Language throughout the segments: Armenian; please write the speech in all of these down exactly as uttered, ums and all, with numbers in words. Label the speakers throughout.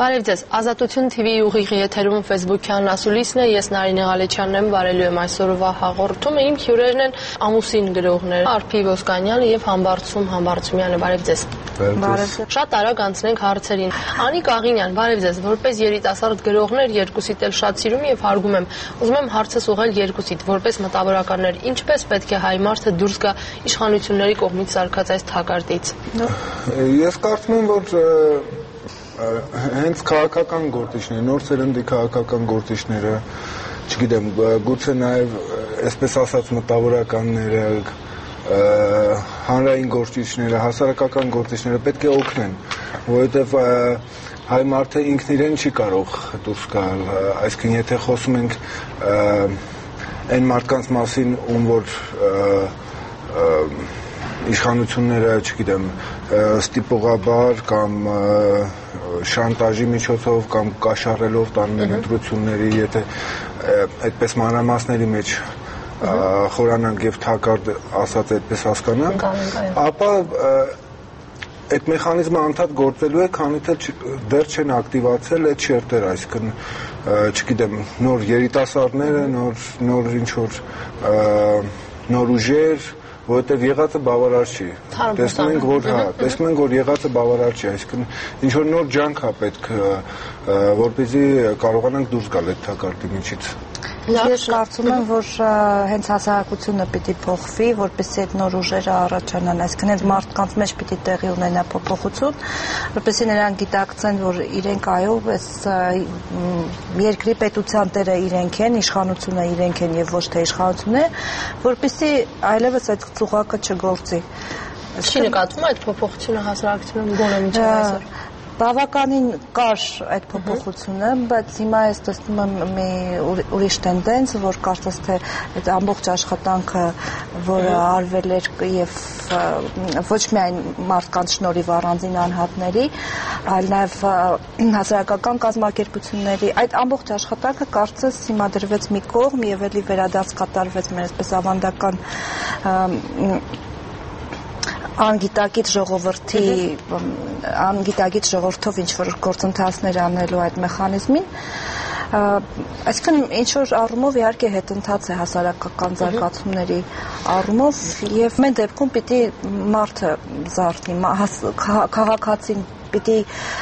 Speaker 1: Բարև ձեզ, Ազատություն T V-ի ուղիղ եթերում Facebook-յան ասուլիսն է, ես Նարինե Ղալեչյանն եմ, վարելու եմ այսօրվա հաղորդումը, իմ հյուրերն են ամուսին գրողներ Արփի Ոսկանյանը եւ Համբարձում Համբարձումյանը, բարև ձեզ։
Speaker 2: Բարև։
Speaker 1: Շատ արագ անցնենք հարցերին։ Անիկ Աղինյան, բարև ձեզ, որպես երիտասարդ գրողներ երկուսիդ էլ շատ սիրում եւ հարգում եմ։ Ուզում եմ հարցս ուղղել երկուսիդ, որպես մտավորականներ, ինչպես պետք է հայ մարդը դուրս գա իշխանությունների կողմից սարքած այս թակարդից։
Speaker 2: Ես կարծում եմ, որ հենց քաղաքական գործիչները, նոր սերնդի քաղաքական գործիչները, չգիտեմ, գուցե նաև այսպես ասած մտավորականները, հանրային գործիչները, հասարակական գործիչները պետք է օգնեն, որովհետև հայ մարդը ինքն իրեն չի կարող դուրս գալ, այսինքն եթե խոսում ենք այն մարդկանց մասին, ում որ իշխանությունները, չգիտեմ, ստիպողաբար կամ շանտաժի միջոցով կամ կաշառելով տանում են ընտրությունների, եթե այդպես մանրամասների մեջ խորանանք եւ թակարդ ասած այդպես հասկանանք, ապա այդ մեխանիզմը անդադ գործելու է, քանի թե դեռ չեն ակտիվացել այդ շերտերը, այսինքն, չգիտեմ, նոր երիտասարդները, նոր նոր ինչ որ նոր ուժեր, որովհետև եղածը բավարար չի։ Տեսնում ենք, որ հա, տեսնում ենք, որ եղածը բավարար չի, այսինքն ինչ որ նոր ջանք է պետք, որպեսզի կարողանանք դուրս գալ այդ թակարդի միջից։
Speaker 3: Ես կարծում եմ, որ հենց հասարակությունը պիտի փոխվի, որպեսզի այդ նոր ուժերը առաջանան, այսինքն հենց մարդկանց մեջ պիտի տեղի ունենա փոփոխություն, որպեսզի նրանք գիտակցեն, որ իրենք այո, այս երկրի պետության տերը իրենք են, իշխանությունը իրենք են եւ ոչ թե իշխանությունը, որպեսզի այլևս այդ ծուղակը չգործի։
Speaker 1: Չի նկատվում այդ փոփոխությունը հասարակությունում գոնե միջև այսօր։
Speaker 3: Բավականին կար այդ փոփոխությունը, բայց հիմա ես տեսնում եմ մի ուրիշ տենդենց, որ կարծես թե այդ ամբողջ աշխատանքը, որը արվել էր եւ ոչ միայն մարդկանց շնորհիվ առանձին անհատների, այլ նաեւ հասարակական կազմակերպությունների, այդ ամբողջ աշխատանքը կարծես հիմա դրվեց մի կողմ եւ էլի վերադարձ կատարվեց մեր այսպես ավանդական անգիտակից ժողովրդի անգիտակից ժողովրդով ինչ որ գործընթացներ անելու այդ մեխանիզմին, այսինքն ինչ որ առումով իհարկե հետընթաց է հասարակական զարգացումների առումով եւ մեր դեպքում պիտի մարդը զարթնի, քաղաքացին պիտի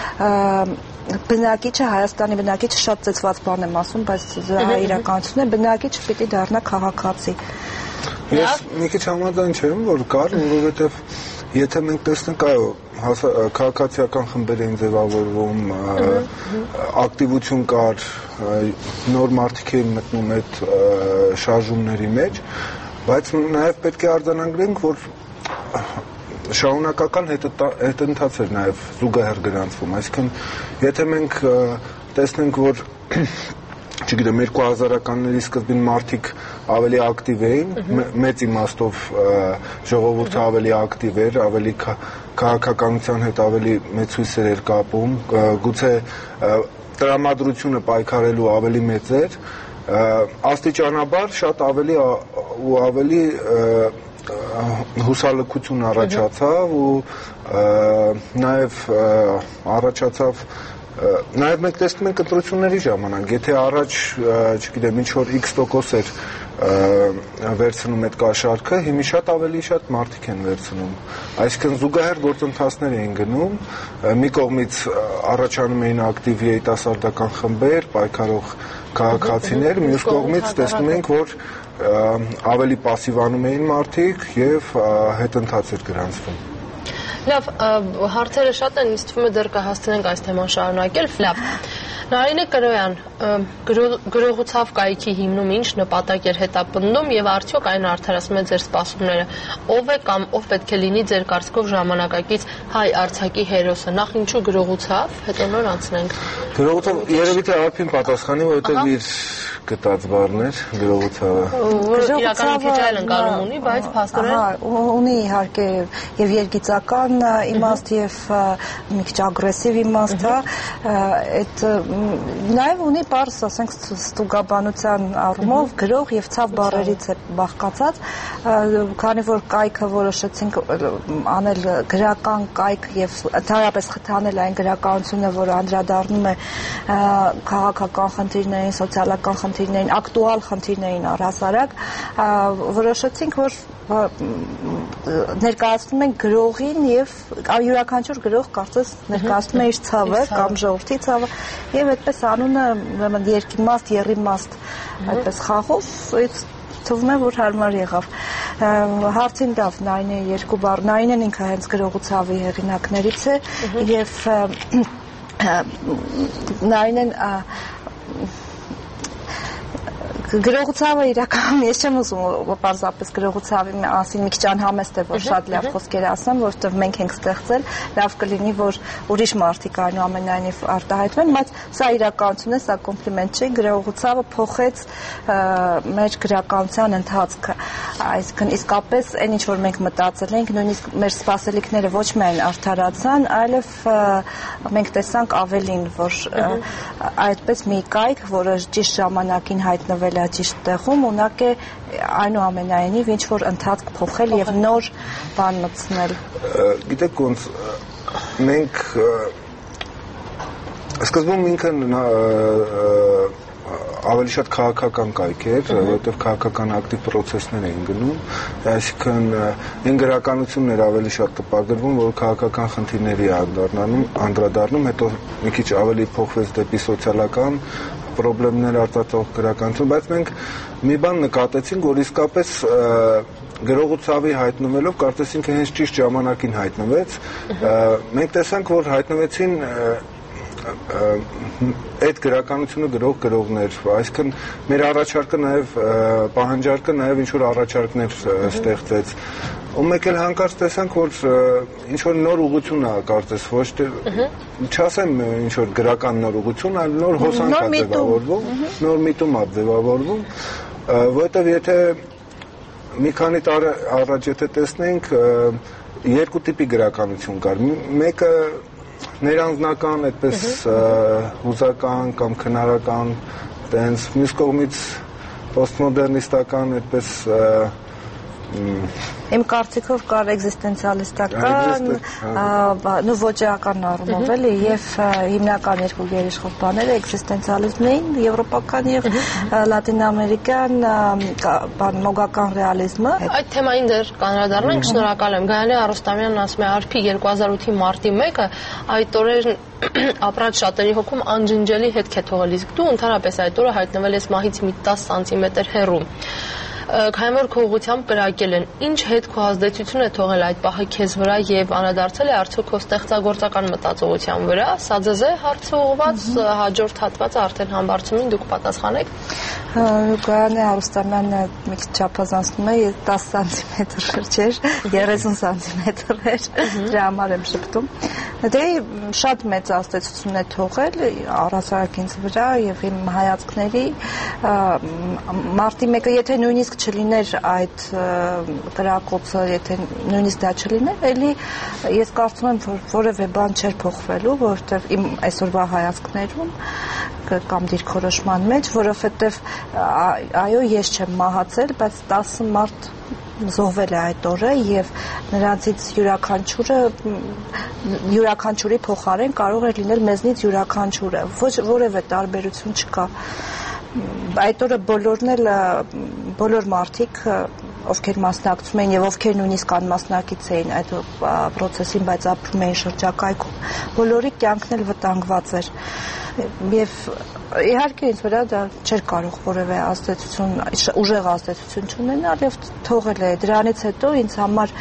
Speaker 3: բնակիչը, Հայաստանի բնակիչը շատ ծեծված բան եմ ասում, բայց դա իրականությունն է, բնակիչը պիտի դառնա քաղաքացի։
Speaker 2: Ես մի քիչ համաձայն չեմ, որ կար, որովհետև եթե մենք տեսնենք, այո, քաղաքացիական խմբեր են ձևավորվում, ակտիվություն կար, նոր մարդիկ էին մտնում այդ շարժումների մեջ, բայց նաև պետք է արձանագրենք, որ շարունակական հետընթաց էր նաև զուգահեռ գրանցվում, այսինքն եթե մենք տեսնենք, որ չգիտեմ, երկու հազարականների սկզբին մարդիկ ավելի ակտիվ էին, մեծ իմաստով ժողովուրդը ավելի ակտիվ էր, ավելի քաղաքականության հետ ավելի մեծ հույսեր էր կապում, գուցե տրամադրությունը պայքարելու ավելի մեծ էր, աստիճանաբար շատ ավելի ու ավելի հուսալքություն առաջացավ ու նաև առաջացավ Նաև մենք տեսնում ենք ընտրությունների ժամանակ, եթե առաջ, չգիտեմ, ինչ-որ X տոկոս էր վերցնում այդ կաշառքը, հիմա շատ ավելի շատ մարդիկ են վերցնում։ Այսինքն զուգահեռ գործընթացներ էին գնում, մի կողմից առաջանում էին ակտիվ երիտասարդական խմբեր, պայքարող քաղաքացիներ, մյուս կողմից տեսնում ենք, որ ավելի պասիվանում էին մարդիկ եւ հետընթաց էր գրանցվում։
Speaker 1: Լավ, հարցերը շատ են, ինձ թվում է դեռ կհասցնենք այս թեման շարունակել։ Լավ, Նարինե Կրոյան, գրողուցավ կայքի հիմնում ինչ նպատակ էր հետապնդում եւ արդյոք այն արդարացում է ձեր սպասումները։ Ով է կամ ով պետք է լինի ձեր կարծիքով ժամանակակից հայ արձակի հերոսը։ Նախ ինչու գրողուցավ, հետո նոր անցնենք։
Speaker 2: Գրողուցավ երևի թե Արփին պատասխանի, որովհետեւ իր գտած բառներ գրողուցավը։
Speaker 1: Իրականում քիչ այլ ընկալում ունի, բայց փաստորեն
Speaker 3: ունի իհարկե եւ երգիծական իմաստ եւ մի քիչ ագրեսիվ իմաստ, հա, այդ նաեւ ունի պարզ, ասենք ստուգաբանության առումով գրող եւ ցավ բառերից է բաղկացած, քանի որ կայքը որոշեցինք անել գրական կայք եւ ընդհանրապես խթանել այն գրականությունը, որը անդրադառնում է քաղաքական խնդիրներին, սոցիալական խնդիրներին, ակտուալ խնդիրներին առհասարակ, որոշեցինք, որ ներկայացնում են գրողին եւ յուրաքանչյուր գրող կարծես ներկայացնում է իր ցավը կամ ժողովրդի ցավը եւ այդպես անունը ուրեմն երկիմաստ, եռիմաստ այդպես խաղով թվում է որ հարմար եղավ։ Հարցին դավ Նայինը երկու բառ, Նայինն ինքը հենց գրողու ցավի հեղինակներից է եւ Նայինն գրողուցավը իրականում ես չեմ ուզում պարզապես գրողուցավի մասին մի քիչ անհամեստ է որ շատ լավ խոսքեր ասեմ, որովհետև մենք ենք ստեղծել, լավ կլինի որ ուրիշ մարդիկ այնուամենայնիվ արտահայտվեն, բայց սա իրականություն է, սա կոմպլիմենտ չէ, գրողուցավը փոխեց մեր գրականության ընթացքը, այսինքն իսկապես այն ինչ որ մենք մտածել ենք, նույնիսկ մեր սպասելիքները ոչ միայն արդարացան, այլև մենք տեսանք ավելին, որ այդպես մի կայք, որը ճիշտ ժամանակին հայտնվել ճիշտ տեղում ունակ է այնուամենայնիվ ինչ որ ընթացք փոխել եւ նոր բան մտցնել։
Speaker 2: Գիտեք ոնց մենք սկզբում ինքը ավելի շատ քաղաքական կայք էր, որովհետև քաղաքական ակտիվ process-ներ էին գնում, այսինքն այն գրականություններ ավելի շատ տպագրվում, որ քաղաքական խնդիրների անդրադառնում, հետո մի քիչ ավելի փոխվեց դեպի սոցիալական պրոբլեմներ արտացող գրականություն, բայց մենք մի բան նկատեցինք, որ իսկապես գրողուցավի հայտնվելով կարծես ինքը հենց ճիշտ ժամանակին հայտնվեց, մենք տեսանք, որ հայտնվեցին այդ գրականությունը գրող գրողներ, այսինքն մեր առաջարկը նաև պահանջարկը նաև ինչ-որ առաջարկներ ստեղծեց, ու մեկ էլ հանկարծ տեսանք, որ ինչ-որ նոր ուղղություն է կարծես, ոչ թե չասեմ ինչ-որ գրական նոր ուղղություն, այլ նոր հոսանք է ձևավորվում, նոր միտում է ձևավորվում, որովհետև եթե մի քանի տարի առաջ եթե տեսնենք, երկու տիպի գրականություն կար, մեկը ներանձնական, այդպես հուզական կամ քնարական, տենց մյուս կողմից պոստմոդեռնիստական, այդպես
Speaker 3: Իմ կարծիքով կար էգզիստենցիալիստական, նու ոճական առումով էլի եւ հիմնական երկու գերիշխող բաները էգզիստենցիալիզմն էին, եվրոպական եւ լատինամերիկան մոգական ռեալիզմը։
Speaker 1: Այդ թեմային դեռ կանրադառնանք, շնորհակալ եմ։ Գայանե Արոստամյանն ասում է արփի երկու հազար ութի մարտի մեկը այդ օրերն ապրած շատերի հոգում անջնջելի հետք է թողել, իսկ դու ընդհանրապես այդ օրը հայտնվել ես մահից մի տասը սանտիմետր հեռու։ Քանի որ քո ուղղությամբ կրակել են, ինչ հետ քո ազդեցություն է թողել այդ պահը քեզ վրա եւ անդրադարձել է արդյոք քո ստեղծագործական մտածողության վրա, սա ձեզ է հարցը ուղղված, հաջորդ հատվածը արդեն համբարձումին դուք պատասխանեք։
Speaker 3: Գայանե Արոստամյանը մի քիչ չափազանցնում է, տասը սանտիմետր չէր, երեսուն սանտիմետր էր, դրա համար եմ շփտում։ Դե շատ մեծ ազդեցություն է թողել առհասարակ ինձ վրա եւ իմ հայացքների մարտի մեկը, եթե նույնիսկ չլիներ այդ կրակոցը, եթե նույնիսկ դա չլիներ, էլի ես կարծում եմ, որ որևէ բան չէր փոխվելու, որովհետև իմ այսօրվա հայացքներում կամ դիրքորոշման մեջ, որովհետև այո, ես չեմ մահացել, բայց տասը մարդ զոհվել է այդ օրը եւ նրանցից յուրաքանչյուրը յուրաքանչյուրի փոխարեն կարող է լինել մեզնից յուրաքանչյուրը, ոչ որևէ տարբերություն չկա։ Այդ օրը բոլորն էլ բոլոր մարդիկ ովքեր մասնակցում էին եւ ովքեր նույնիսկ անմասնակից էին այդ process-ին, բայց ապրում էին շրջակայքում, բոլորի կյանքն էլ վտանգված էր։ Եվ իհարկե ինձ վրա դա չէր կարող որևէ ազդեցություն, ուժեղ ազդեցություն չունենալ եւ թողել է։ Դրանից հետո ինձ համար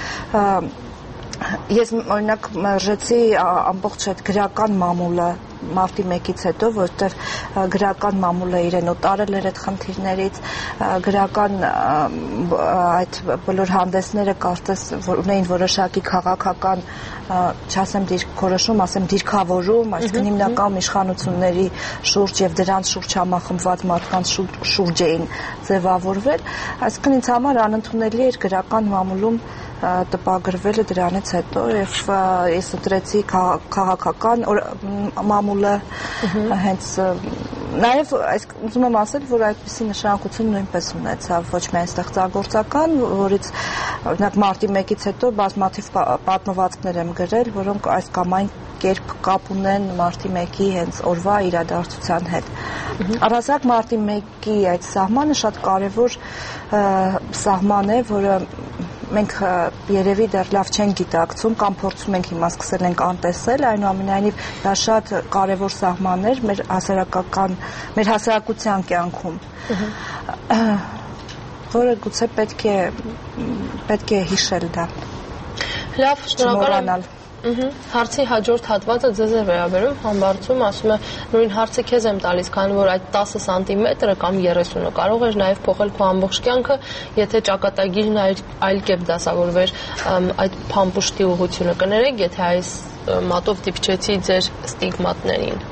Speaker 3: ես օրինակ մերժեցի ամբողջ այդ գրական մամուլը մարտի մեկից հետո, որտեղ գրական մամուլը իրեն օտարել էր այդ խնդիրներից, գրական այդ բոլոր հանդեսները կարծես ունեին որոշակի քաղաքական, չասեմ դիրքորոշում, ասեմ դիրքավորում, այսինքն հիմնական իշխանությունների շուրջ եւ դրանց շուրջ համախմբված մարդկանց շուրջ էին ձևավորվել, այսինքն ինձ համար անընդունելի էր գրական մամուլում տպագրվելը դրանից հետո եւ ես ընտրեցի քաղաքական մամուլը հենց Նաև այս ուզում եմ ասել, որ այդպիսի նշանակություն նույնպես ունեցավ ոչ միայն ստեղծագործական, որից օրինակ մարտի մեկից հետո բազմաթիվ պատմվածքներ եմ գրել, որոնք այս կամ այն կերպ կապ ունեն մարտի մեկի հենց օրվա իրադարձության հետ։ Առհասարակ մարտի մեկի այդ սահմանը շատ կարևոր սահման է, որը մենք երևի դեռ լավ չենք գիտակցում կամ փորձում ենք հիմա սկսել ենք անտեսել, այնուամենայնիվ դա շատ կարևոր սահման էր մեր հասարակական, մեր հասարակության կյանքում, որը գուցե պետք է պետք է հիշել դա։
Speaker 1: Լավ, շնորհակալ եմ։ Հարցի հաջորդ հատվածը ձեզ է վերաբերում, համբարձում ասում է նույն հարցը քեզ եմ տալիս, քանի որ այդ տասը սանտիմետրը կամ երեսունը կարող էր նաև փոխել քո ամբողջ կյանքը, եթե ճակատագիրն այլ կերպ դասավորվեր այդ փամփուշտի ուղղությունը։ Կներեք, եթե այս մատով դիպչեցի ձեր ստիգմատներին։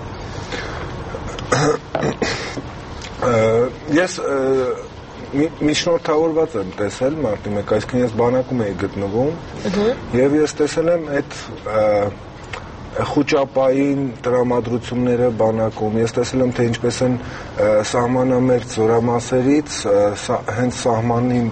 Speaker 2: Ես միջնորդավորված եմ տեսել մարտի մեկ, այսինքն ես բանակում էի գտնվում եւ ես տեսել եմ այդ խոճապային տրամադրությունները բանակում, ես տեսել եմ թե ինչպես են սահմանամերձ զորամասերից հենց սահմանին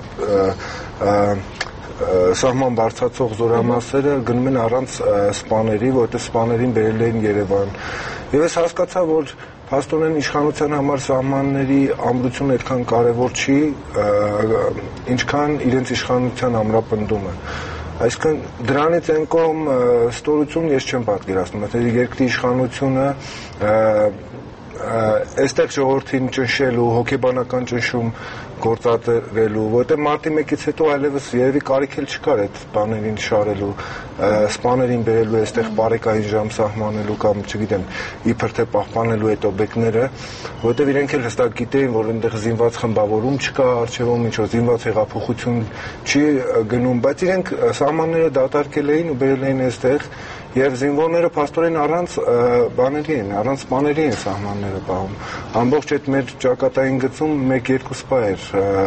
Speaker 2: սահման բարձրացող զորամասերը գնում են առանց սպաների, որտեղ սպաներին բերել էին Երևան։ Եվ ես հասկացա, որ Փաստորեն իշխանության համար սահմանների ամրությունը այդքան կարևոր չի, ինչքան իրենց իշխանության ամրապնդումը։ Այսինքն դրանից են կողմ ստորություն ես չեմ պատկերացնում, եթե երկրի իշխանությունը այստեղ ժողովրդին ճնշելու, հոգեբանական ճնշում գործադրելու, որտեղ մարտի մեկից հետո այլևս երևի կարիք էլ չկար այդ բաներին շարելու, սպաներին բերելու, այստեղ բարեկային ժամ սահմանելու կամ, չգիտեմ, իբր թե պահպանելու այդ օբյեկտները, որտեղ իրենք էլ հստակ գիտեին, որ այնտեղ զինված խմբավորում չկա, առջևում ինչ որ զինված հեղափոխություն չի գնում, բայց իրենք սահմանները դատարկել էին ու բերել էին այստեղ եւ զինվորները փաստորեն առանց բաների են, առանց սպաների են սահմանները պահում։ Ամբողջ այդ մեր ճակատային գծում մեկ-երկու սպա էր։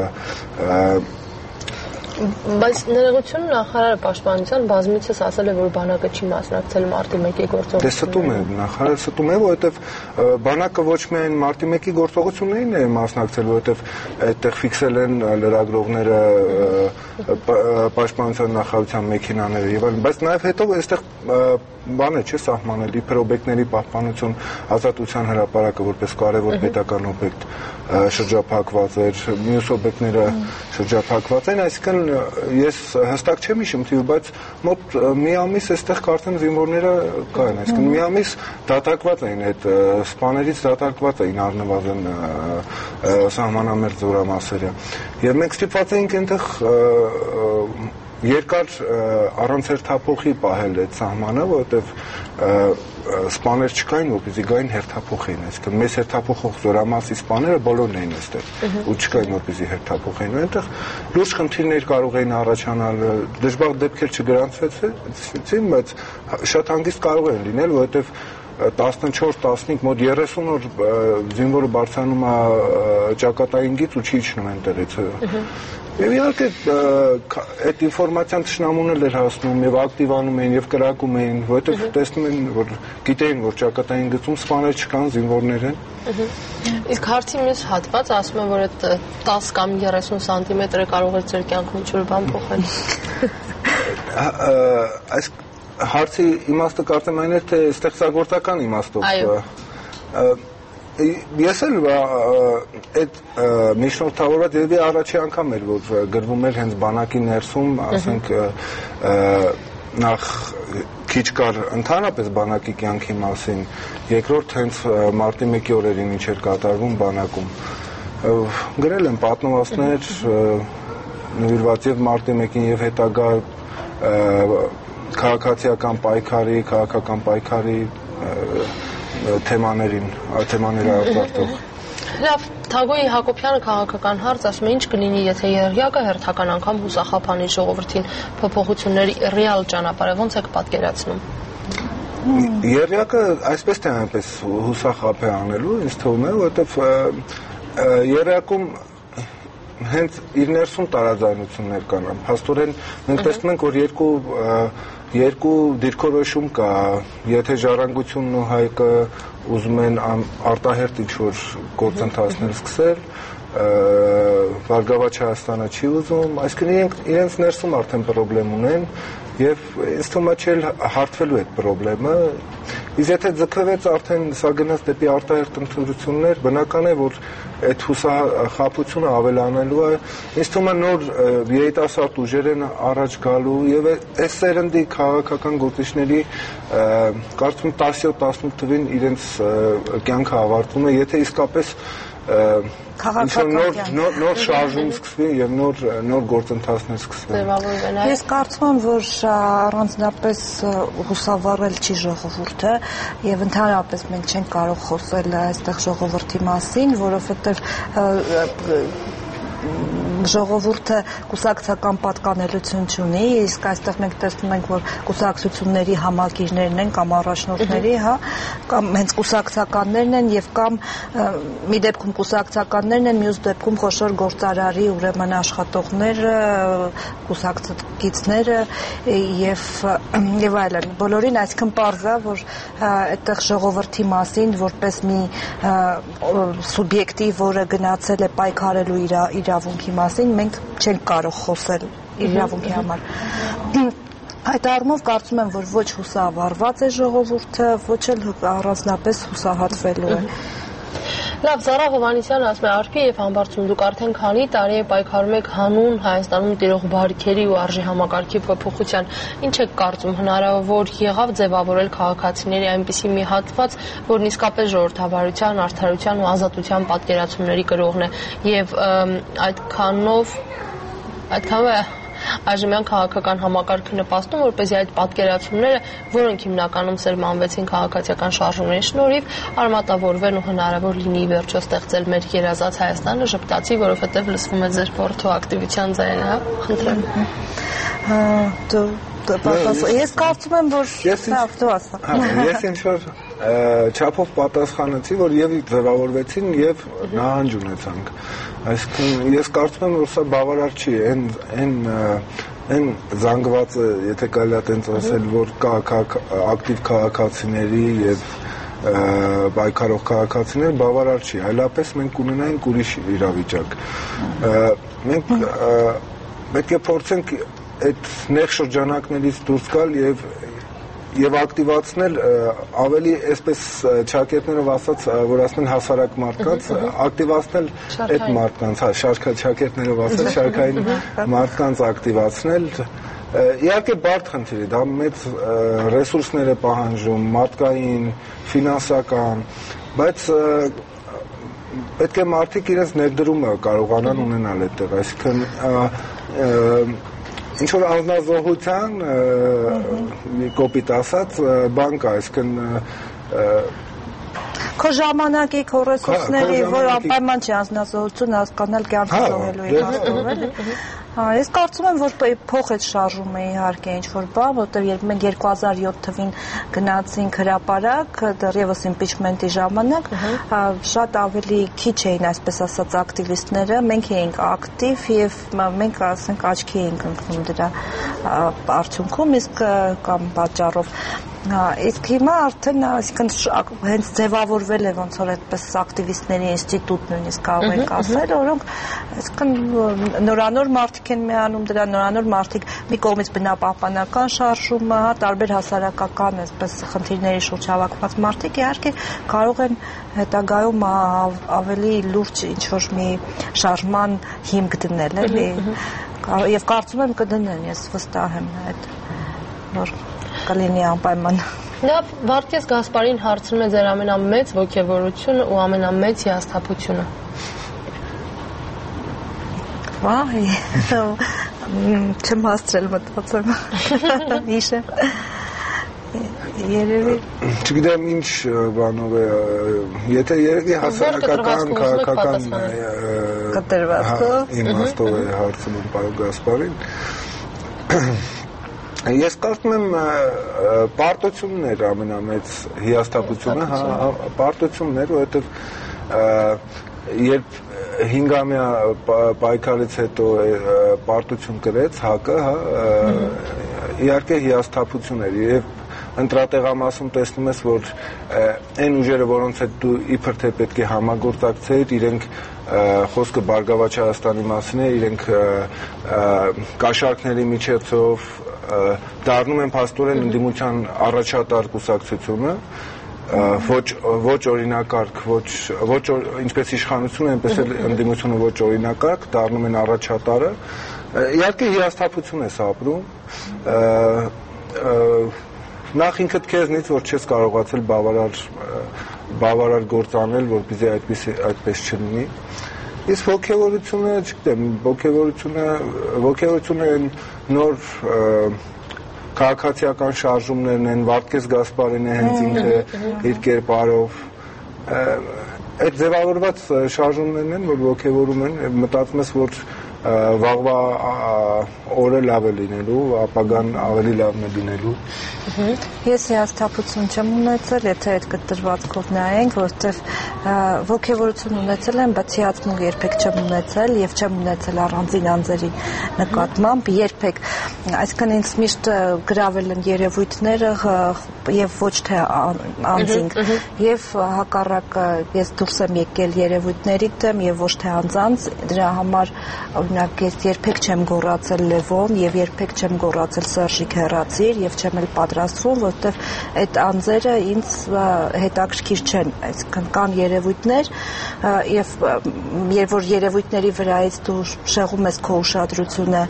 Speaker 1: Բայց ներողություն նախարարը պաշտպանության բազմիցս ասել է, որ բանակը չի մասնակցել մարտի մեկի գործողություններին։
Speaker 2: Դե ստում է, նախարարը ստում է, որովհետև բանակը ոչ միայն մարտի մեկի գործողություններին է մասնակցել, որովհետև այդտեղ ֆիքսել են լրագրողները, պաշտպանության նախարարության մեքենաները եւ այլն, բայց նաեւ հետո այստեղ բան է չէ սահմանել իբր օբյեկտների պահպանություն, ազատության հրապարակը որպես կարևոր պետական օբյեկտ շրջափակված էր, մյուս օբյեկտները շրջափակված են, այսինքն ես հստակ չեմ հիշում թիվը, բայց մոտ մի ամիս այստեղ կարծեմ զինվորները կային, այսինքն մի ամիս դատարկված էին այդ սպաներից դատարկված էին առնվազն սահմանամերձ զորամասերը եւ մենք ստիպված էինք այնտեղ երկար առանց հերթափոխի պահել այդ սահմանը, որովհետև սպաներ չկային, որպեսզի գային հերթափոխեին, այսինքն մեծ հերթափոխող զորամասի սպաները բոլորն էին այստեղ, ու չկային, որպեսզի հերթափոխեին, այնտեղ լուրջ խնդիրներ կարող էին առաջանալ, դժբախտ դեպքեր չգրանցվեցին, բայց շատ հանգիստ կարող են լինել, որովհետև տասնչորս տասնհինգ մոտ երեսուն օր զինվորը բարձրանում է ճակատային գիծ ու չի իջնում այնտեղից։ Եվ իհարկե այդ ինֆորմացիան թշնամուն էլ էր հասնում եւ ակտիվանում էին եւ կրակում էին, որովհետեւ տեսնում են, որ գիտեին, որ ճակատային գծում սպաներ չկան, զինվորներ են։
Speaker 1: Իսկ հարցի մյուս հատված ասում է, որ այդ տասը կամ երեսուն սանտիմետրը կարող է ձեր կյանքում ինչ-որ բան փոխել։
Speaker 2: Այս հարցի իմաստը կարծեմ այն էր, թե ստեղծագործական իմաստով։ Ես էլ այդ միջնորդավորված երևի առաջի անգամ էր, որ գրվում էր հենց բանակի ներսում, ասենք նախ քիչ կար ընդհանրապես բանակի կյանքի մասին, երկրորդ հենց մարտի մեկի օրերին ինչ էր կատարվում բանակում։ Գրել եմ պատմվածքներ նվիրված եւ մարտի մեկին եւ հետագա քաղաքացիական պայքարի, քաղաքական պայքարի թեմաներին, թեմաները արտարտող։
Speaker 1: Լավ, Թագոյի Հակոբյանը քաղաքական հարց ասում է, ինչ կլինի, եթե երյակը հերթական անգամ հուսախաբանի ժողովրդին փոփոխությունների ռեալ ճանապարհը ոնց եք պատկերացնում։
Speaker 2: Երյակը այսպես թե այնպես հուսախաբ է անելու, ինձ թվում է, որովհետև երյակում հենց իր ներսում տարաձայնություններ կան։ Փաստորեն մենք տեսնում ենք, որ երկու երկու դիրքորոշում կա, եթե Ժառանգությունն ու Հայկը ուզում են արտահերթ ինչ-որ գործընթացներ սկսել, Բարգավաճ Հայաստանը չի ուզում, այսինքն իրենք իրենց ներսում արդեն խնդրեմ ունեն եւ ինձ թվում է չէ հարթվելու այդ խնդրեմը, իսկ եթե ձգվեց արդեն սա գնաց դեպի արտահերթ ընտրություններ, բնական է, որ այդ հուսախաբությունը ավելանելու է, ինձ թվում է նոր երիտասարդ ուժեր են առաջ գալու եւ այս սերնդի քաղաքական գործիչների կարծում եմ տասը տասնութ թվին իրենց կյանքը ավարտվում է, եթե իսկապես
Speaker 3: քաղաքական
Speaker 2: նոր շարժում սկսվի եւ նոր նոր գործընթացներ սկսվեն։
Speaker 3: Ես կարծում եմ, որ առանձնապես հուսավառել չի ժողովուրդը եւ ընդհանրապես մենք չենք կարող խոսել այստեղ ժողովրդի մասին, որովհետեւ ժողովուրդը կուսակցական պատկանելություն չունի, իսկ այստեղ մենք տեսնում ենք, որ կուսակցությունների համակիրներն են կամ առաջնորդների, հա, կամ հենց կուսակցականներն են եւ կամ մի դեպքում կուսակցականներն են, մյուս դեպքում խոշոր գործարարի ուրեմն աշխատողները, կուսակցությունները եւ եւ այլն։ Բոլորին այսքան պարզ է, որ այդտեղ ժողովրդի մասին որպես մի սուբյեկտի, որը գնացել է պայքարելու իր իրավունքի մասին, մենք չենք կարող խոսել իրավունքի համար։ Այդ առումով կարծում եմ, որ ոչ հուսավառված է ժողովուրդը, ոչ էլ առանձնապես հուսահատվելու է։
Speaker 1: Լավ, Զարա Հովհաննիսյանը ասում է, Արփի եւ Համբարձում, դուք արդեն քանի տարի է պայքարում եք հանուն Հայաստանում տիրող բարիքերի ու արժի համակարգի փոփոխության։ Ինչ եք կարծում, հնարավոր եղավ ձևավորել քաղաքացիների այնպիսի մի հատված, որն իսկապես ժողովրդավարության, արդարության ու ազատության պատկերացումների կրողն է եւ այդքանով այդքանով այժմյան քաղաքական համակարգը նպաստում, որպեսզի այդ պատկերացումները, որոնք հիմնականում սերմանվեցին քաղաքացիական շարժումների շնորհիվ, արմատավորվեն ու հնարավոր լինի ի վերջո ստեղծել մեր երազած Հայաստանը, ժպտացի, որովհետև լսվում է ձեր փորձու ակտիվության ձայնը, հա, խնդրեմ։
Speaker 3: Դու Ես կարծում եմ, որ դու ասա։
Speaker 2: Ես ինչ-որ չափով պատասխանեցի, որ եւ ձևավորվեցին եւ նահանջ ունեցանք։ Այսինքն ես կարծում եմ, որ սա բավարար չի, այն այն այն զանգվածը, եթե կարելի է տենց ասել, որ կա ակտիվ քաղաքացիների եւ պայքարող քաղաքացիներ, բավարար չի, այլապես մենք ունենայինք ուրիշ իրավիճակ։ Մենք պետք է փորձենք այդ նեղ շրջանակներից դուրս գալ եւ եւ ակտիվացնել ավելի այսպես ճակերտներով ասած, որ ասեն հասարակ մարդկանց, ակտիվացնել այդ մարդկանց, հա, շարքա ճակերտներով ասած, շարքային մարդկանց ակտիվացնել։ Իհարկե բարդ խնդիր է, դա մեծ ռեսուրսներ է պահանջում, մարդկային, ֆինանսական, բայց պետք է մարդիկ իրենց ներդրումը կարողանան ունենալ այդտեղ, այսինքն ինչ-որ անձնազոհության կոպիտ ասած բան կա, այսինքն
Speaker 3: քո ժամանակի, քո ռեսուրսների, որ անպայման չի անձնազոհություն հասկանալ կյանքը զոհելու իմաստով, էլի։ Հա, ես կարծում եմ, որ փոխ է շարժումը իհարկե ինչ-որ բան, որտեղ երբ մենք երկու հազար յոթ թվին գնացինք հրապարակ, դեռևս իմպիչմենտի ժամանակ, շատ ավելի քիչ էին, այսպես ասած, ակտիվիստները, մենք էինք ակտիվ եւ մենք, ասենք, աչքի էինք ընկնում դրա արդյունքում, իսկ կամ պատճառով իսկ հիմա արդեն այսինքն հենց ձևավորվել է ոնց որ այդպես ակտիվիստների ինստիտուտ նույնիսկ կարող ենք ասել, որոնք այսինքն նորանոր մարդիկ են միանում դրա, նորանոր մարդիկ մի կողմից բնապահպանական շարժումը, հա, տարբեր հասարակական այսպես խնդիրների շուրջ հավաքված մարդիկ իհարկե կարող են հետագայում ավելի լուրջ ինչ-որ մի շարժման հիմք դնել, էլի, եւ կարծում եմ կդնեն, ես վստահ եմ այդ որ կլինի անպայման։
Speaker 1: Նա Վարդգես Գասպարին հարցնում է ձեր ամենամեծ ոգևորությունը ու ամենամեծ հիասթափությունը։
Speaker 3: Վայ, չեմ հասցրել մտածեմ։ Հիշեմ։ Երևի
Speaker 2: չգիտեմ ինչ բանով է, եթե երևի հասարակական, քաղաքական
Speaker 3: կտրվածքով
Speaker 2: իմաստով է հարցնում պարոն Գասպարին։ Ես կարծում եմ պարտությունն էր ամենամեծ հիասթափությունը, հա, պարտությունն էր, որովհետև երբ հինգամյա պայքարից հետո պարտություն կրեց ՀԱԿ-ը, հա, իհարկե հիասթափություն էր եւ ընտրատեղամասում տեսնում ես, որ այն ուժերը, որոնց հետ դու իբր թե պետք է համագործակցեիր, իրենք խոսքը Բարգավաճ Հայաստանի մասին է, իրենք կաշառքների միջոցով դառնում են փաստորեն ընդդիմության առաջատար կուսակցությունը, ոչ ոչ օրինակարգ, ոչ ոչ ինչպես իշխանությունը, այնպես էլ ընդդիմությունը ոչ օրինակարգ, դառնում են առաջատարը։ Իհարկե հիասթափություն ես ապրում, նախ ինքդ քեզնից, որ չես կարողացել բավարար բավարար գործ անել, որպեսզի այդպես այդպես չլինի։ Իսկ ոգևորությունը, չգիտեմ, ոգևորությունը ոգևորությունը նոր քաղաքացիական շարժումներն են, Վարդգես Գասպարինը հենց ինքը իր կերպարով այդ ձևավորված շարժումներն են, որ ոգևորում են, մտածում ես, որ վաղվա օրը լավ է լինելու, ապագան ավելի լավն է լինելու։
Speaker 3: Ես հիասթափություն չեմ ունեցել, եթե այդ կտրվածքով նայենք, որովհետև ոգևորություն ունեցել եմ, բայց հիացմունք երբեք չեմ ունեցել եւ չեմ ունեցել առանձին անձերի նկատմամբ երբեք, այսինքն ինձ միշտ գրավել են երևույթները եւ ոչ թե անձինք, եւ հակառակը ես դուրս եմ եկել երևույթների դեմ եւ ոչ թե անձանց, դրա համար օրինակ ես երբեք չեմ գոռացել Լևոն եւ երբեք չեմ գոռացել Սերժիկ Հեռացիր եւ չեմ էլ պատրաստվում, որովհետեւ այդ անձերը ինձ հետաքրքիր չեն, այսինքն կան երևույթներ եւ երբ որ երևույթների վրայից դու շեղում ես քո ուշադրությունը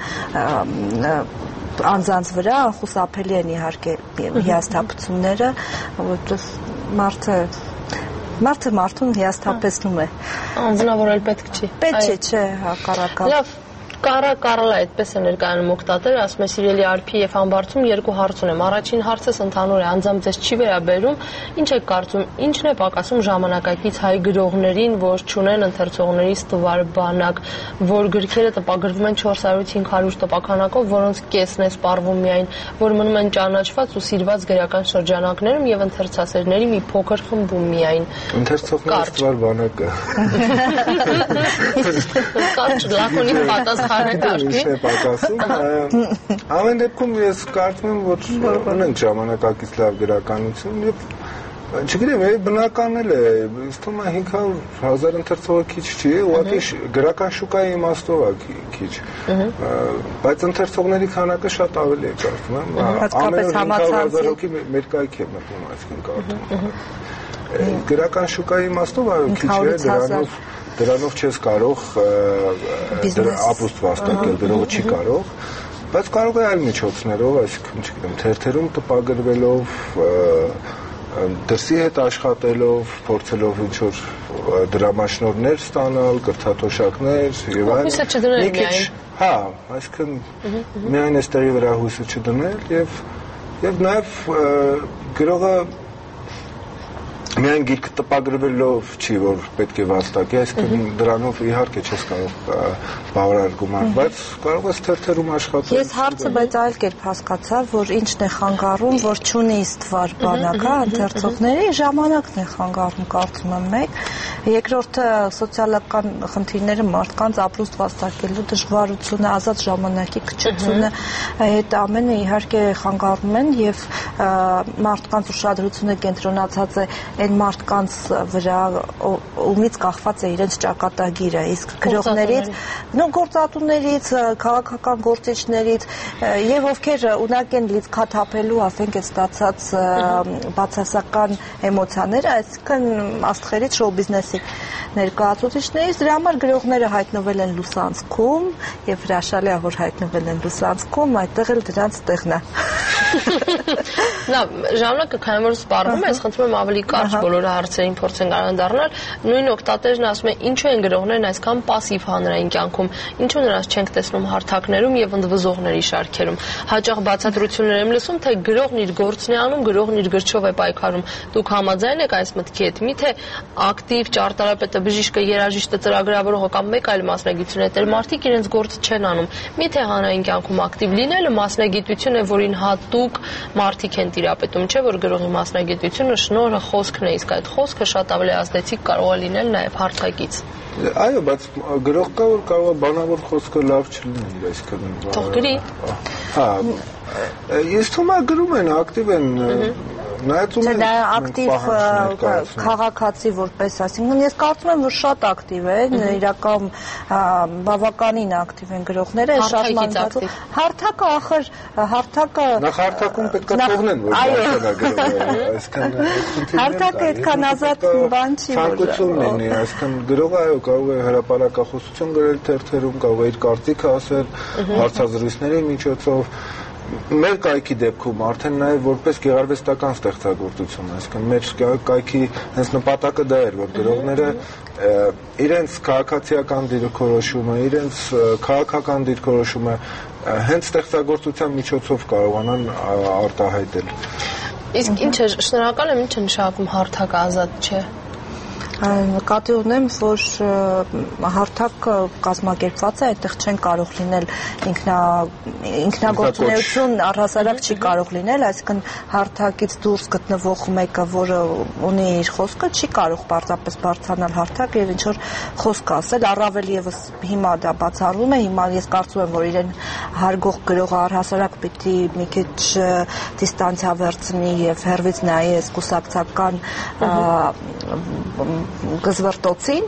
Speaker 3: անձանց վրա, անխուսափելի են իհարկե հիասթափությունները, որովհետեւ մարդը Մարդը մարդուն հիասթափեցնում է։
Speaker 1: Անձնավորել պետք չի։
Speaker 3: Պետք չէ, չէ, հակառակը։
Speaker 1: Լավ, Կարա Կարլը այդպես է ներկայանում օգտատերը, ասում է սիրելի Արփի եւ Համբարձում երկու հարց ունեմ։ Առաջին հարցս ընդհանուր է, անձամբ ձեզ չի վերաբերում, ինչ եք կարծում, ինչն է պակասում ժամանակակից հայ գրողներին, որ չունեն ընթերցողների ստվար բանակ, որ գրքերը տպագրվում են չորս հարյուր հինգ հարյուր տպաքանակով, որոնց կեսն է սպառվում միայն, որ մնում են ճանաչված ու սիրված գրական շրջանակներում եւ ընթերցասերների մի փոքր խմբում միայն։
Speaker 2: Ընթերցողների ստվար բանակը։
Speaker 1: Կարճ լակոնիկ պատասխան
Speaker 2: Ինչ է պակասում, ամեն դեպքում ես կարծում եմ, որ ունենք ժամանակակից լավ գրականություն եւ չգիտեմ, բնական էլ է, ստում է հինգ հարյուր հազար ընթերցողը քիչ չի, ուղղակի գրական շուկայի իմաստով է քիչ, բայց ընթերցողների քանակը շատ ավելի է կարծում եմ, ամեն օր հինգ հարյուր հազար հոգի մեր կայք է մտնում, այսինքն կարծում գրական շուկայի իմաստով այո քիչ է, դրանով Դրանով չես կարող ապրուստ վաստակել, դրանով չի կարող, բայց կարող է այլ միջոցներով, այսինքն չգիտեմ, թերթերում տպագրվելով, դրսի հետ աշխատելով, փորձելով ինչ-որ դրամաշնորհներ ստանալ, կրթաթոշակներ եւ այլն։
Speaker 1: Հույսը չդնել միայն։
Speaker 2: Հա, այսինքն միայն այստեղի վրա հույսը չդնել եւ եւ նաեւ գրողը Միայն գիրքը տպագրվելով չի, որ պետք է վաստակի, այսինքն դրանով իհարկե չես կարող բավարար գումար, բայց կարող ես թերթերում աշխատել։
Speaker 3: Ես հարցը բայց այլ կերպ հասկացա, որ ինչն է խանգարում, որ չունի ստվար բանակը, ընթերցողների ժամանակն է խանգարում, կարծում եմ մեկ։ Երկրորդը սոցիալական խնդիրները մարդկանց ապրուստ վաստակելու դժվարությունը, ազատ ժամանակի քչությունը, այդ ամենը իհարկե խանգարում են եւ մարդկանց ուշադրությունը կենտրոնացած է այն մարդկանց վրա, ումից կախված է իրենց ճակատագիրը, իսկ գրողներից, նո գործատուներից, քաղաքական գործիչներից եւ ովքեր ունակ են լիցքաթափելու, ասենք, այդ ստացած բացասական էմոցիաները, այսինքն աստղերից, շոու բիզնեսի ներկայացուցիչներից, դրա համար գրողները հայտնվել են լուսանցքում եւ հրաշալի է, որ հայտնվել են լուսանցքում, այդտեղ էլ դրանց տեղն է։
Speaker 1: Լավ, ժամանակը քանի որ սպառվում է, ես խնդրում եմ ավելի կարճ բոլոր հարցերին փորձենք անդառնալ։ Նույն օգտատերն ասում է, ինչու են գրողներն այսքան пассив հանրային կյանքում, ինչու նրանց չենք տեսնում հարթակներում եւ ընդվզողների շարքերում։ Հաճախ բացատրություններ եմ լսում, թե գրողն իր գործն է անում, գրողն իր գրչով է պայքարում։ Դուք համաձայն եք այս մտքի հետ։ Միթե ակտիվ արտարապետը, բժիշկը, երաժիշտը, ծրագրավորողը կամ մեկ այլ մասնագիտություն է, դեռ մարդիկ իրենց գործը չեն անում։ Միթե հանրային կյանքում ակտիվ լինելը մասնագիտություն է, որին հատուկ մարդիկ են տիրապետում, չէ՞ որ գրողի մասնագիտությունը շնորհը խոսքն է, իսկ այդ խոսքը շատ ավելի ազդեցիկ կարող է լինել նաև հարթակից։
Speaker 2: Այո, բայց գրող կա, որ կարող է բանավոր խոսքը լավ չլինի, այսինքն։
Speaker 1: Թող գրի։
Speaker 2: Հա, ես թվում է գրում են, ակտիվ են, նայածում են։
Speaker 3: Դա ակտիվ քաղաքացի որպես, այսինքն ես կարծում եմ, որ շատ ակտիվ են, իրական բավականին ակտիվ են գրողները, շարժման ընթացքում։ Հարթակը ախր, հարթակը
Speaker 2: Նախ հարթակում պետք է թողնեն, որ բարձրա գրողը, այսինքն
Speaker 3: հարթակը այդքան ազատ բան չի, որ
Speaker 2: ցանկություն լինի, այսինքն գրողը այո կարող է հրապարակախոսություն գրել թերթերում, կարող է իր կարծիքը ասել հարցազրույցների միջոցով։ Մեր կայքի դեպքում արդեն նաև որպես գեղարվեստական ստեղծագործություն, այսինքն մեր կայքի հենց նպատակը դա էր, որ գրողները իրենց քաղաքացիական դիրքորոշումը, իրենց քաղաքական դիրքորոշումը հենց ստեղծագործության միջոցով կարողանան արտահայտել։
Speaker 1: Իսկ ինչ է, շնորհակալ եմ, ինչ է նշանակում հարթակը ազատ չէ։
Speaker 3: Նկատի ունեմ, որ հարթակը կազմակերպված է, այդտեղ չեն կարող լինել ինքնագործունեություն առհասարակ չի կարող լինել, այսինքն հարթակից դուրս գտնվող մեկը, որը ունի իր խոսքը, չի կարող պարզապես բարձրանալ հարթակ եւ ինչ որ խոսք ասել, առավել եւս հիմա դա բացառվում է, հիմա ես կարծում եմ, որ իրեն հարգող գրողը առհասարակ պիտի մի քիչ դիստանցիա վերցնի եւ հերվից նայի այս կուսակցական գզվրտոցին,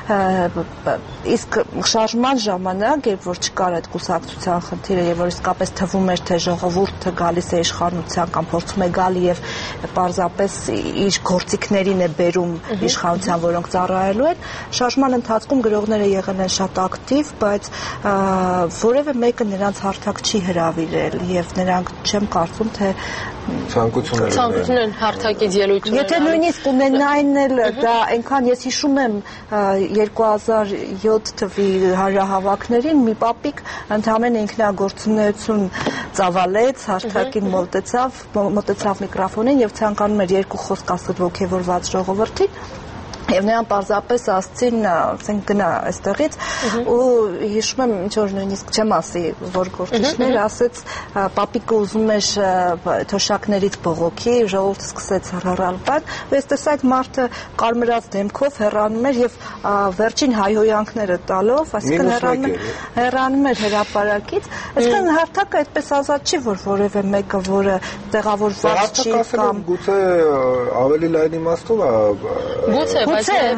Speaker 3: իսկ շարժման ժամանակ, երբ որ չկար այդ կուսակցության խնդիրը եւ որ իսկապես թվում էր, թե ժողովուրդը գալիս է իշխանության կամ փորձում է գալ եւ պարզապես իր գործիքներին է բերում իշխանության, որոնք ծառայելու են, շարժման ընթացքում գրողները եղել են շատ ակտիվ, բայց որևէ մեկը նրանց հարթակ չի հրավիրել եւ նրանք չեմ կարծում, թե
Speaker 2: ցանկություն
Speaker 1: են հարթակից ելույթ ունենալ։
Speaker 3: Եթե նույնիսկ ունենային էլ դա այնքան ես հիշում եմ երկու հազար յոթ թվի հանրահավաքներին մի պապիկ ընդհանրեն ինքնագործունեություն ծավալեց, հարթակին մոտեցավ, մոտեցավ միկրոֆոնին եւ ցանկանում էր երկու խոսք ասել ոգևորված ժողովրդին։ Եվ նրան պարզապես ասցին, ասենք գնա այստեղից ու հիշում եմ ինչ որ նույնիսկ չեմ ասի որ գործիչներ ասեց պապիկը ուզում էր թոշակներից բողոքի, ժողովուրդը սկսեց հռհռալ բան, ու ես տեսա այդ մարդը կարմրած դեմքով հեռանում էր եւ վերջին հայհոյանքները տալով, այսինքն հեռանում հեռանում էր հրապարակից, այսինքն հարթակը այդպես ազատ չի, որ որևէ մեկը, որը տեղավորված չի կամ
Speaker 2: գուցե ավելի լայն իմաստով է
Speaker 1: Գուցե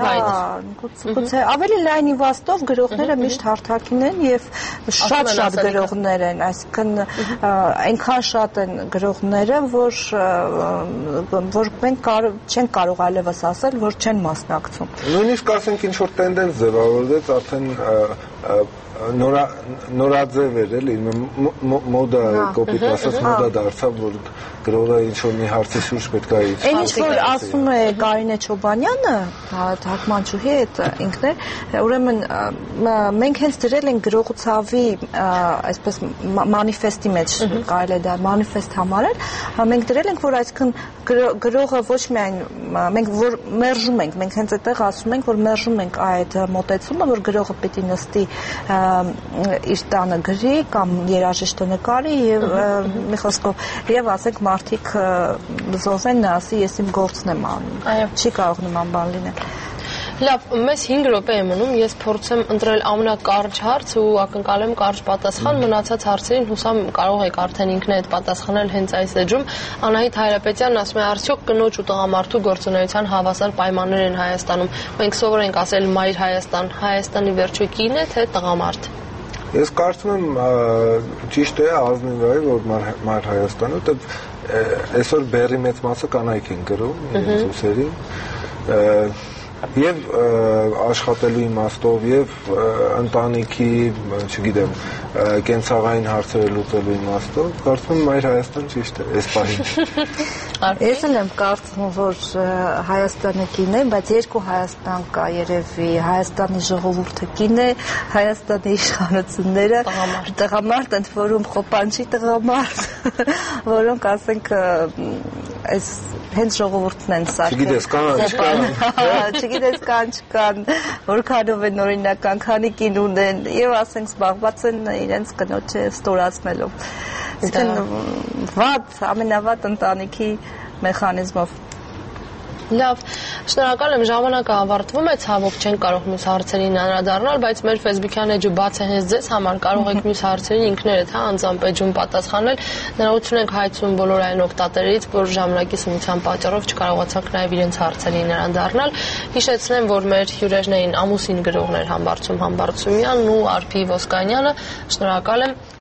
Speaker 3: Գուցե ավելի լայն իմաստով գրողները միշտ հարթակին են եւ շատ-շատ գրողներ են, այսինքն այնքան շատ են գրողները, որ որ մենք չենք կարող այլևս ասել, որ չեն մասնակցում։
Speaker 2: Նույնիսկ ասենք ինչ որ տենդենս ձևավորվեց, արդեն նորա նորաձև էր էլի մոդա կոպիտ ասած մոդա դարձավ որ գրողը ինչ որ մի հարցի շուրջ պետք է իջ
Speaker 3: Այն ինչ որ ասում է Կարինե Չոբանյանը թարգմանչուհի այդ ինքն է ուրեմն մենք հենց դրել ենք գրողուցավի այսպես մանիֆեստի մեջ կարելի է դա մանիֆեստ համարել մենք դրել ենք որ այսքան գրողը ոչ միայն մենք որ մերժում ենք մենք հենց այդտեղ ասում ենք որ մերժում ենք այդ մոտեցումը որ գրողը պիտի նստի իր տանը գրի կամ երաժիշտը նկարի եւ մի խոսքով եւ ասենք մարդիկ զոհվեն նա ասի ես իմ գործն եմ անում չի կարող նման բան լինել
Speaker 1: Լավ, մեզ հինգ րոպե է մնում, ես փորձեմ ընտրել ամենակարճ հարց ու ակնկալեմ կարճ պատասխան, մնացած հարցերին հուսամ կարող եք արդեն ինքն է այդ պատասխանել հենց այս էջում։ Անահիտ Հայրապետյանն ասում է, արդյոք կնոջ ու տղամարդու գործունեության հավասար պայմաններ են Հայաստանում։ Մենք սովոր ենք ասել Մայր Հայաստան, Հայաստանի վերջո կին է, թե տղամարդ։
Speaker 2: Ես կարծում եմ ճիշտ է ազնիվ է որ Մայր Հայաստանը, որտեղ այսօր բերի մեծ մասը կանայք են գրում, իրենց ուսերին Եվ աշխատելու իմաստով եւ ընտանիքի, չգիտեմ, կենցաղային հարցերը լուծելու իմաստով, կարծում եմ Մայր Հայաստան ճիշտ է, այս պահին։
Speaker 3: Ես եմ կարծում, որ Հայաստանը կին է, բայց երկու Հայաստան կա երևի, Հայաստանի ժողովուրդը կին է, Հայաստանի իշխանությունները տղամարդ, ընդ որում խոպանչի տղամարդ, որոնք ասենք այս հենց ժողովուրդն են սարքել։
Speaker 2: Չգիտես, կան, չկան։
Speaker 3: Չգիտես, կան, չկան, որքանով են օրինական, քանի կին ունեն եւ ասենք զբաղված են իրենց կնոջը ստորացնելով։ Այսինքն վատ, ամենավատ ընտանիքի մեխանիզմով։
Speaker 1: Լավ, շնորհակալ եմ, ժամանակը ավարտվում է, ցավոք չենք կարող մյուս հարցերին անդրադառնալ, բայց մեր Facebook-յան էջը բաց է հենց ձեզ համար, կարող եք մյուս հարցերին ինքներդ, հա, անձամբ էջում պատասխանել։ Հնարավորություն ենք հայցում բոլոր այն օգտատերերից, որ ժամանակի սնության պատճառով չկարողացանք նաև իրենց հարցերին անդրադառնալ։ Հիշեցնեմ, որ մեր հյուրերն էին ամուսին գրողներ Համբարձում Համբարձումյանն ու Արփի Ոսկանյանը։ Շնորհակալ եմ։